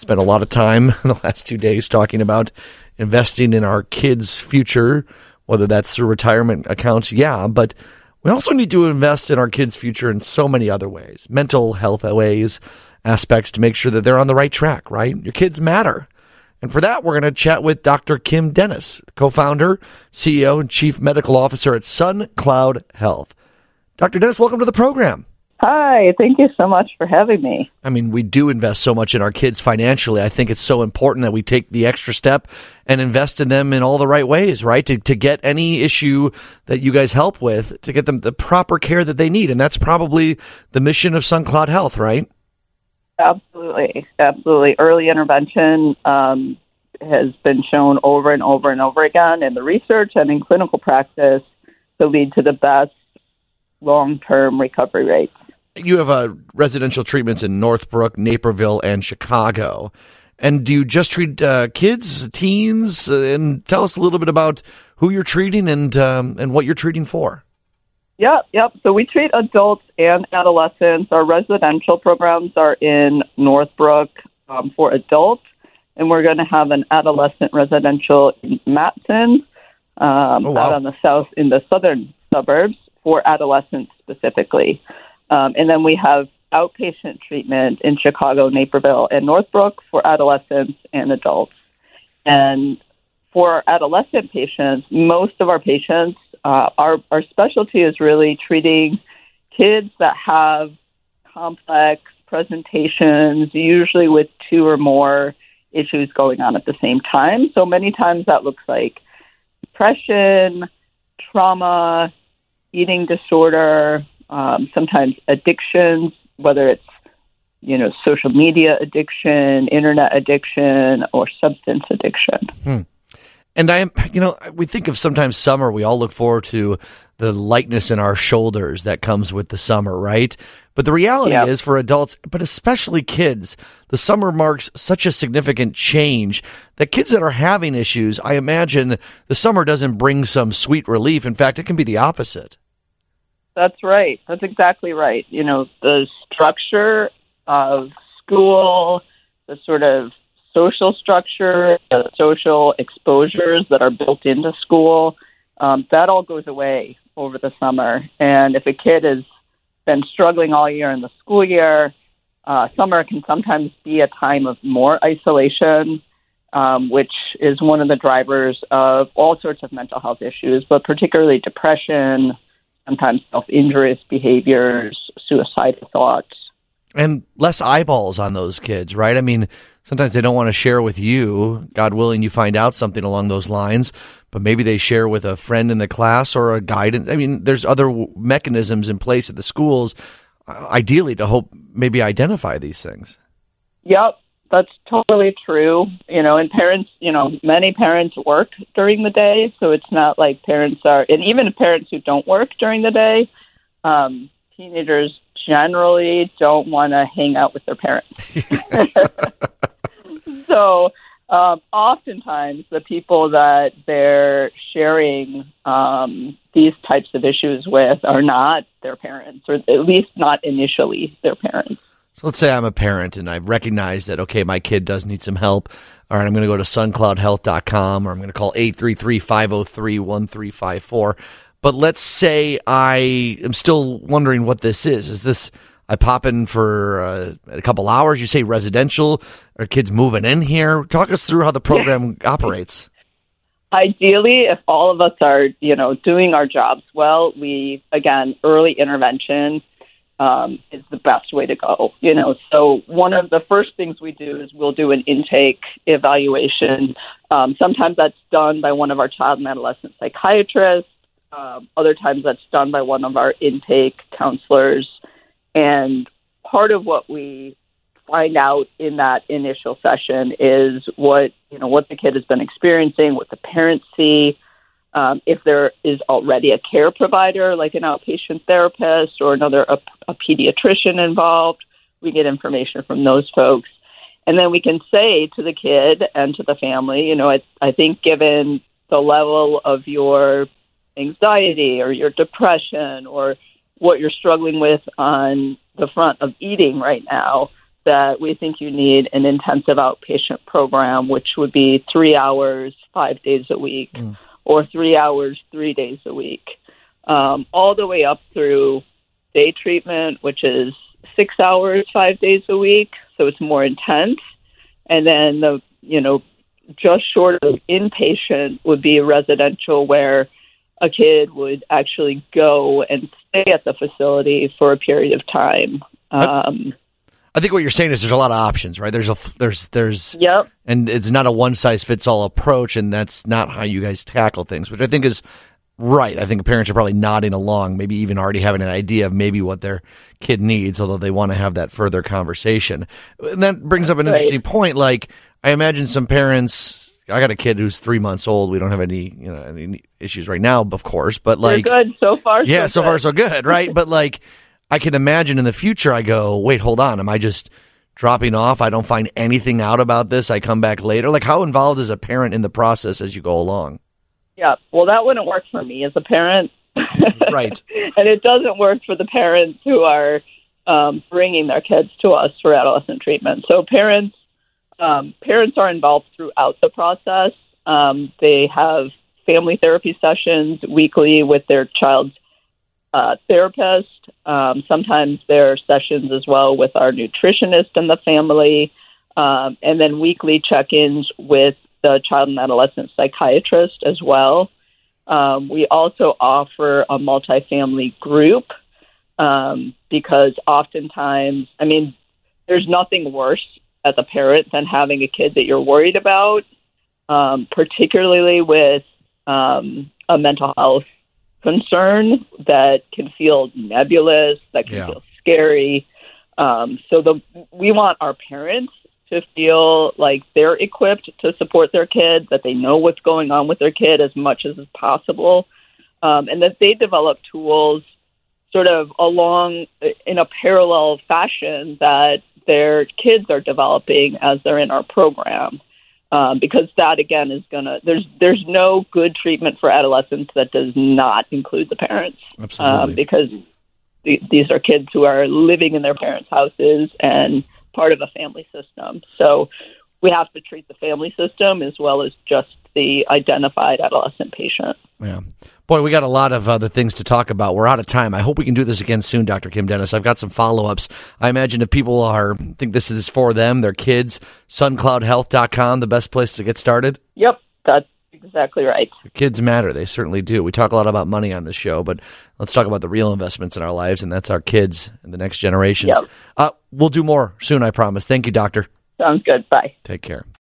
spent a lot of time in the last 2 days talking about investing in our kids' future, whether that's through retirement accounts, but we also need to invest in our kids' future in so many other ways, mental health ways, aspects to make sure that they're on the right track, right? Your kids matter. And for that, we're going to chat with Dr. Kim Dennis, co-founder, CEO, and chief medical officer at SunCloud Health. Dr. Dennis, welcome to the program. Hi, thank you so much for having me. I mean, we do invest so much in our kids financially. I think it's so important that we take the extra step and invest in them in all the right ways, right? To get any issue that you guys help with, to get them the proper care that they need. And that's probably the mission of SunCloud Health, right? Absolutely. Early intervention has been shown over and over and over again in the research and in clinical practice to lead to the best long-term recovery rates. You have residential treatments in Northbrook, Naperville, and Chicago. And do you just treat kids, teens? And tell us a little bit about who you're treating and what you're treating for. Yep. So we treat adults and adolescents. Our residential programs are in Northbrook for adults, and we're going to have an adolescent residential in Matson out on the south in the southern suburbs for adolescents specifically. And then we have outpatient treatment in Chicago, Naperville, and Northbrook for adolescents and adults. And for adolescent patients, most of our patients, our specialty is really treating kids that have complex presentations, usually with two or more issues going on at the same time. So many times that looks like depression, trauma, eating disorder, sometimes addictions, whether it's, social media addiction, internet addiction, or substance addiction. And we think of sometimes summer, we all look forward to the lightness in our shoulders that comes with the summer, right? But the reality is for adults, but especially kids, the summer marks such a significant change that kids that are having issues, I imagine the summer doesn't bring some sweet relief. In fact, it can be the opposite. That's right. That's exactly right. The structure of school, the sort of social structure, the social exposures that are built into school, that all goes away over the summer. And if a kid has been struggling all year in the school year, summer can sometimes be a time of more isolation, which is one of the drivers of all sorts of mental health issues, but particularly depression, sometimes self-injurious behaviors, suicidal thoughts. And less eyeballs on those kids, right? I mean, sometimes they don't want to share with you. God willing, you find out something along those lines, but maybe they share with a friend in the class or a guidance. I mean, there's other mechanisms in place at the schools, ideally, to help maybe identify these things. Yep, that's totally true. And parents, many parents work during the day, so it's not like parents are, and even parents who don't work during the day, teenagers generally don't want to hang out with their parents. So oftentimes the people that they're sharing these types of issues with are not their parents, or at least not initially their parents. So let's say I'm a parent and I recognize that, okay, my kid does need some help. All right, I'm going to go to suncloudhealth.com, or I'm going to call 833-503-1354. But let's say I am still wondering what this is. Is this, I pop in for a couple hours? You say residential? Are kids moving in here? Talk us through how the program operates. Ideally, if all of us are, doing our jobs well, early intervention is the best way to go. So one of the first things we do is we'll do an intake evaluation. Sometimes that's done by one of our child and adolescent psychiatrists. Other times that's done by one of our intake counselors. And part of what we find out in that initial session is what the kid has been experiencing, what the parents see. If there is already a care provider, like an outpatient therapist or a pediatrician involved, we get information from those folks. And then we can say to the kid and to the family, I think given the level of your anxiety or your depression or what you're struggling with on the front of eating right now, that we think you need an intensive outpatient program, which would be 3 hours, 5 days a week, or 3 hours, 3 days a week, all the way up through day treatment, which is 6 hours, 5 days a week. So it's more intense. And then just short of inpatient would be residential, where a kid would actually go and stay at the facility for a period of time. I think what you're saying is there's a lot of options, right? There's Yep. And it's not a one size fits all approach, and that's not how you guys tackle things, which I think is right. I think parents are probably nodding along, maybe even already having an idea of maybe what their kid needs, although they want to have that further conversation. And that brings up an interesting point. Like, I imagine some parents, I got a kid who's 3 months old. We don't have any issues right now, of course, but like, you're good so far. Yeah, so far so good, right? But like, I can imagine in the future, I go, wait, hold on. Am I just dropping off? I don't find anything out about this. I come back later. Like, how involved is a parent in the process as you go along? Yeah, well, that wouldn't work for me as a parent. Right. And it doesn't work for the parents who are bringing their kids to us for adolescent treatment. So parents are involved throughout the process. They have family therapy sessions weekly with their child's therapist. Sometimes there are sessions as well with our nutritionist in the family, and then weekly check-ins with the child and adolescent psychiatrist as well. We also offer a multifamily group because oftentimes, there's nothing worse as a parent than having a kid that you're worried about, particularly with a mental health concern that can feel nebulous, that can feel scary. We want our parents to feel like they're equipped to support their kids, that they know what's going on with their kid as much as is possible, and that they develop tools sort of along in a parallel fashion that their kids are developing as they're in our program. Because that, again, is there's no good treatment for adolescents that does not include the parents. Absolutely. Because these are kids who are living in their parents' houses and part of a family system. So we have to treat the family system as well as just the identified adolescent patient. Yeah. Boy, we got a lot of other things to talk about. We're out of time. I hope we can do this again soon, Dr. Kim Dennis. I've got some follow-ups. I imagine if people think this is for them, their kids, suncloudhealth.com, the best place to get started? Yep, that's exactly right. Kids matter. They certainly do. We talk a lot about money on this show, but let's talk about the real investments in our lives, and that's our kids and the next generations. Yep. We'll do more soon, I promise. Thank you, Doctor. Sounds good. Bye. Take care.